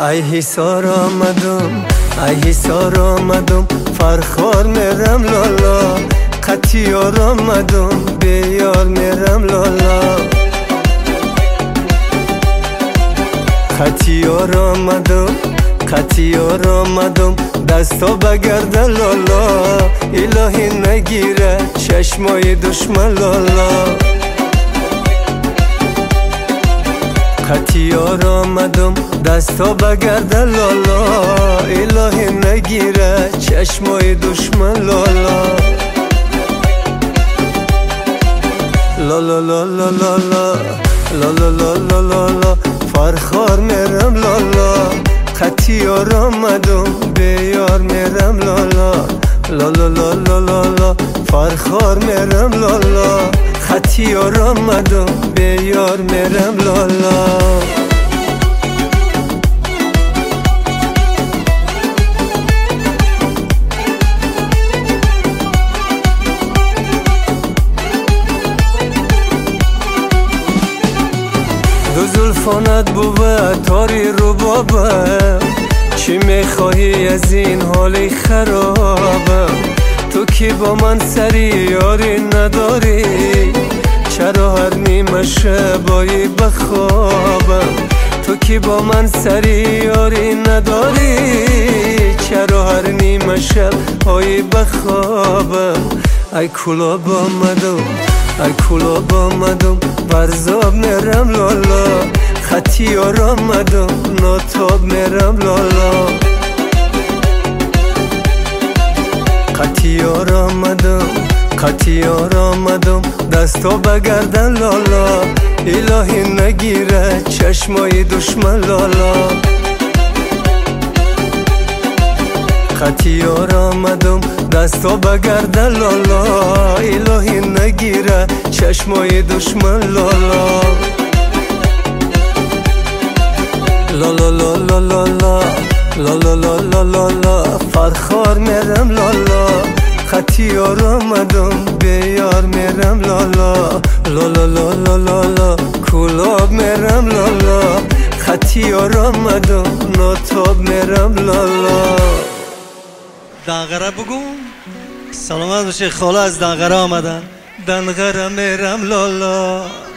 ای حسار آمدم ای حسار آمدم فرخار میرم لالا قطیار آمدم بیار میرم لالا قطیار آمدم دستا بگرده لالا الهی نگیره چشمای دشمن لالا قطیار آمدم دستا بگرده لالا الهی نگیره چشمای دشمن لالا لالا لالا لالا لالا لالا لالا فرخار میرم لالا قطیار آمدم بیار میرم لالا لالا لالا لالا فرخار میرم لالا قطیار آمدم بیار میرم لالا دو زلفانت بوه تاری رو بابم چی میخواهی از این حالی خرابم تو که با من سری یاری نداری چرا هر نیمه شبایی بخوابم تو که با من سری یاری نداری چرا هر نیمه شبایی بخوابم ای کلاب آمدم برزاب میرم لالا قطیار آمدم ناتاب میرم لالا قطیار آمدم دستا بگردن لالا الهی نگیره چشمای دشمن لالا قطیار آمدم دستا بگردن لالا الهی نگیره چشمای دشمن لالا لالا لالا لالا لالا لالا لالا فرخار میرم لالا قطیار آمدم بیار میرم لالا لالا لالا لالا کلاب میرم لالا قطیار آمدم ناتاب میرم لالا دنغره بگو سلامت باشه خاله از دنغره آمدن دنغره میرم لالا